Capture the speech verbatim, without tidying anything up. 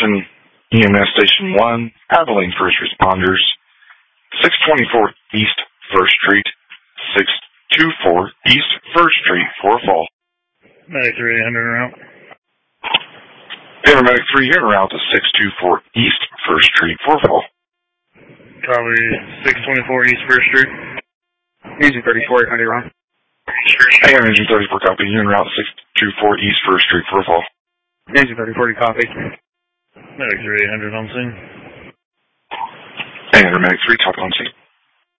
Attention E M S Station one, Abilene First Responders, six twenty-four East First Street, six twenty-four East First Street, for a fall. Medic three hundred en route. Paramedic three en route to six twenty-four East First Street, for a fall. Copy six twenty-four East First Street. Engine thirty-four, how do you run? Hey, Engine thirty-four, copy. You en route six twenty-four East First Street, for a fall. Engine thirty-four, copy. Medic three hundred on scene. Hey, Medic three, top on scene.